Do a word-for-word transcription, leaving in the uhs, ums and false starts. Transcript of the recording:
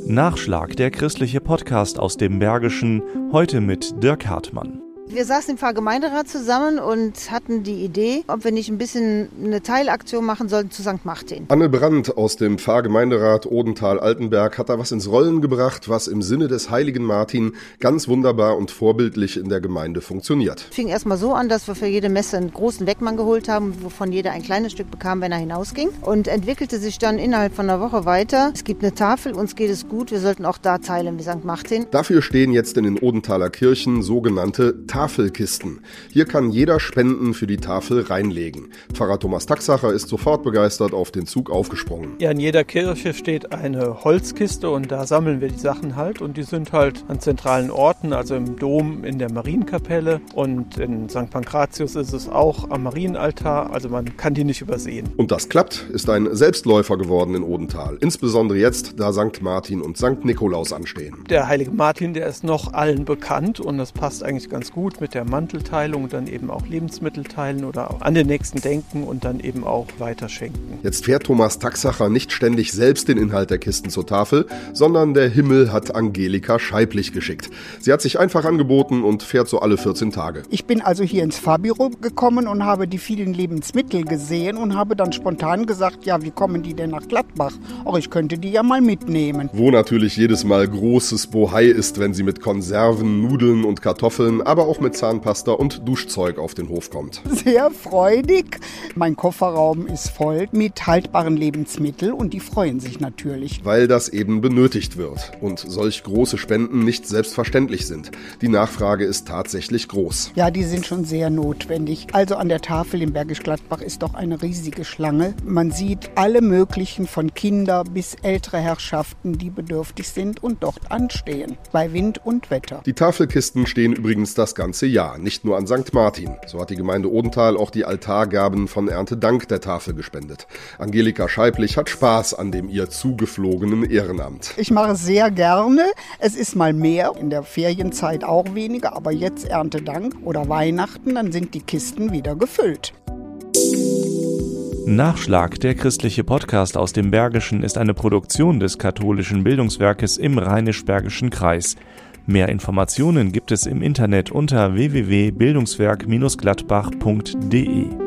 Nachschlag, der christliche Podcast aus dem Bergischen, heute mit Dirk Hartmann. Wir saßen im Pfarrgemeinderat zusammen und hatten die Idee, ob wir nicht ein bisschen eine Teilaktion machen sollten zu Sankt Martin. Anne Brandt aus dem Pfarrgemeinderat Odenthal-Altenberg hat da was ins Rollen gebracht, was im Sinne des heiligen Martin ganz wunderbar und vorbildlich in der Gemeinde funktioniert. Es fing erstmal so an, dass wir für jede Messe einen großen Wegmann geholt haben, wovon jeder ein kleines Stück bekam, wenn er hinausging. Und entwickelte sich dann innerhalb von einer Woche weiter. Es gibt eine Tafel, uns geht es gut, wir sollten auch da teilen wie Sankt Martin. Dafür stehen jetzt in den Odenthaler Kirchen sogenannte Tafelkisten. Hier kann jeder Spenden für die Tafel reinlegen. Pfarrer Thomas Taxacher ist sofort begeistert auf den Zug aufgesprungen. Ja, in jeder Kirche steht eine Holzkiste und da sammeln wir die Sachen halt und die sind halt an zentralen Orten, also im Dom, in der Marienkapelle und in Sankt Pankratius ist es auch am Marienaltar, also man kann die nicht übersehen. Und das klappt, ist ein Selbstläufer geworden in Odenthal. Insbesondere jetzt, da Sankt Martin und Sankt Nikolaus anstehen. Der heilige Martin, der ist noch allen bekannt und das passt eigentlich ganz gut mit der Mantelteilung und dann eben auch Lebensmittel teilen oder auch an den Nächsten denken und dann eben auch weiterschenken. Jetzt fährt Thomas Taxacher nicht ständig selbst den Inhalt der Kisten zur Tafel, sondern der Himmel hat Angelika Scheiblich geschickt. Sie hat sich einfach angeboten und fährt so alle vierzehn Tage. Ich bin also hier ins Pfarrbüro gekommen und habe die vielen Lebensmittel gesehen und habe dann spontan gesagt, ja, wie kommen die denn nach Gladbach? Auch ich könnte die ja mal mitnehmen. Wo natürlich jedes Mal großes Bohai ist, wenn sie mit Konserven, Nudeln und Kartoffeln, aber auch mit Zahnpasta und Duschzeug auf den Hof kommt. Sehr freudig. Mein Kofferraum ist voll mit haltbaren Lebensmitteln und die freuen sich natürlich. Weil das eben benötigt wird und solch große Spenden nicht selbstverständlich sind. Die Nachfrage ist tatsächlich groß. Ja, die sind schon sehr notwendig. Also an der Tafel in Bergisch Gladbach ist doch eine riesige Schlange. Man sieht alle möglichen von Kinder bis ältere Herrschaften, die bedürftig sind und dort anstehen. Bei Wind und Wetter. Die Tafelkisten stehen übrigens das ganze Jahr, nicht nur an Sankt Martin. So hat die Gemeinde Odenthal auch die Altargaben von Erntedank der Tafel gespendet. Angelika Scheiblich hat Spaß an dem ihr zugeflogenen Ehrenamt. Ich mache es sehr gerne. Es ist mal mehr, in der Ferienzeit auch weniger, aber jetzt Erntedank oder Weihnachten, dann sind die Kisten wieder gefüllt. Nachschlag, der christliche Podcast aus dem Bergischen, ist eine Produktion des katholischen Bildungswerkes im Rheinisch-Bergischen Kreis. Mehr Informationen gibt es im Internet unter w w w punkt bildungswerk Bindestrich gladbach punkt d e.